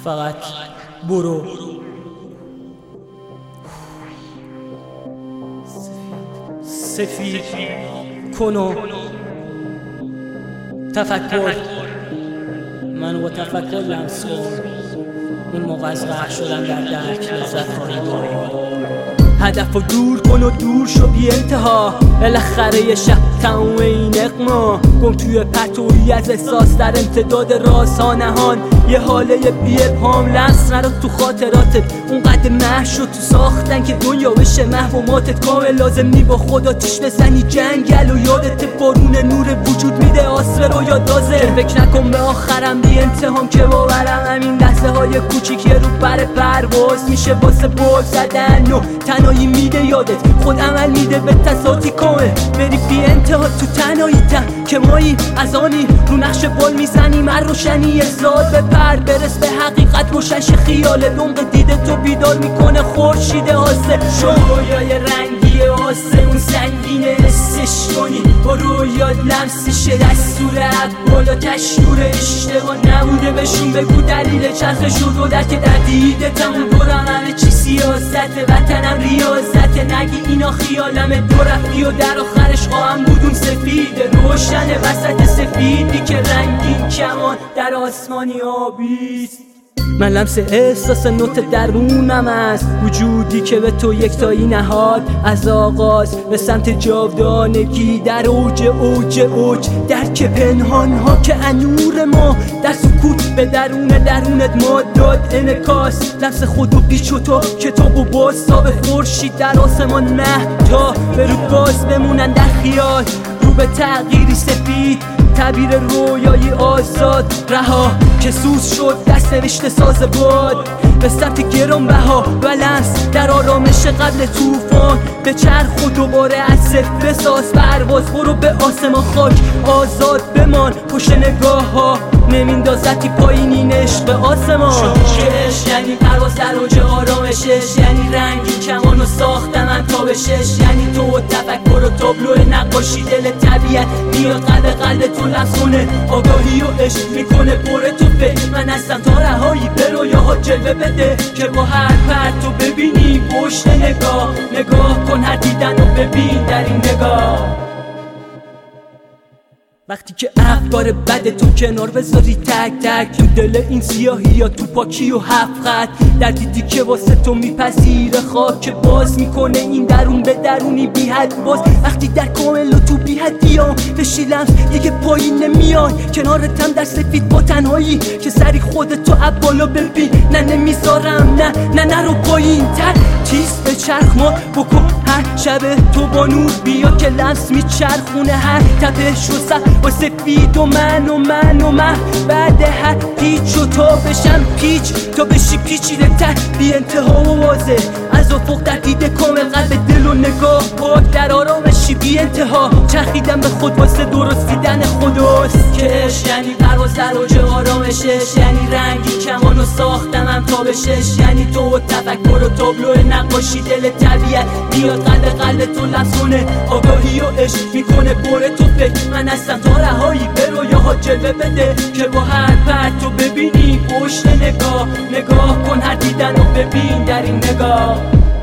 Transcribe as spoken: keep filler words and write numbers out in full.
فقط برو. سفید کنو تفکر، من با تفکر لمس کن. اون موقع از غرق شدن در درک لذت خواهی برد. هدف رو دور کن و دور شو بی انتها، بالاخره یه شب تموم این اقما. گم توی پتویی از احساس در امتداد رازها نهان، یه حاله بی ابهام لمس نرو تو خاطراتت. اونقدر محو شد تو ساختن که دنیا بشه محو و ماتت. کامل لازم نی با خدا تیش بزنی جنگل و یادت بارون نور وجود میده آسره رو یاد دازه. فکر نکن به آخرم بی انتهام که باورم همین لحظه های کوچیک رو بر پرواز میشه واسه بول زدن و تنهایی میده یادت. خود عمل میده به تصاتی کامل بری بی انتها تو تنهایی تن که مایی از آنی رو نقش بال میزنیم هر روشنی زاد به پر برس به حقیقت روشنش خیال دنق دیده تو بیدار میکنه خورشید آسه. شو رویای رنگی آسه اون سنگینه حسش کنی با رویات لمسشه دستور اقبال و تشنور اشتباه نبوده بشون بگو دلیل چرخ شد و درک در دیده تمون دورم همه چی سیاست وطنم ریاضت نگی اینا خیالمه دو رفتی و در آخرش خواهم بودون سفید روشن وسط سفیدی که رنگین کمان در آسمانی آبیست. من لمس احساس نوت درونم است وجودی که به تو یکتایی نهاد از آغاز به سمت جاودانگی در اوج اوج اوج درک پنهان ها که انور ما در سکوت به درون درونت ما داد انکاس. لمس خود و پیچ و تا کتاب و باز تا به خورشید در آسمان مهتا به رو باز بمونن در خیال رو به تغییری سفید تعبیر رویایی آزاد رها که سوز شد دست نوشته ساز باد به سمت گران بها و لمس در آرامش قبل طوفان به چرخ و دوباره از صفر ساز پرواز برو به آسمان خاک آزاد بمان پشت نگاه ها نمیندازتی پایینین عشق آسمان. شش یعنی پرواز در اوج آرامشش یعنی رنگی کمان و ساختم من تا به شش یعنی تو و تفکر و تابلو نقاشی دل طبیعت میاد قلب قلب تو لمس کنه آگاهی و عشق میکنه پر تو فکر من هستم تا رهایی به رویاها جلوه بده که با هر پرتو ببینی پشت نگاه نگاه کن هر دیدن و ببین در این نگاه. وقتی که افکار بد تو کنار بذاری تک تک تو دل این سیاهی یا تو پاکی و هفت خط در دیدی که واسه تو میپذیره خاک باز میکنه این درون به درونی بی حد باز. وقتی در کامل و تو بی حدیام بشی لمس دیگه پایین نمیای کنارتم در سفید با تنهایی که سری خودتو بالا ببین نه نمیذارم نه نه نرو پایین تر تیز به چرخ ما بکن هر شب تو با نور بیا که لمس میچرخونه هر تپش و سر با سفید و من و من و من بعد هر پیچ و تا بشم پیچ تا بشی پیچیده تر بی انتها و واضح از افق در دیده کامل قلب دل و نگاه پاک در آرامشی بی انتها چرخیدم به خود واسه درست دیدن خداست. کش یعنی پرواز در اوج آرامشش یعنی رنگی کمان و ساختمم تا به شش یعنی تو و تفکر و تابلو نقاشی دل طبیعت میاد قلب قلب تو لمس کنه آگاهی و عشق میکنه پر تو فکر من هستم تا رهایی به رویاها جلوه بده که با هر پرتو ببینی پشت نگاه نگاه کن هر دیدن و ببین در این نگاه.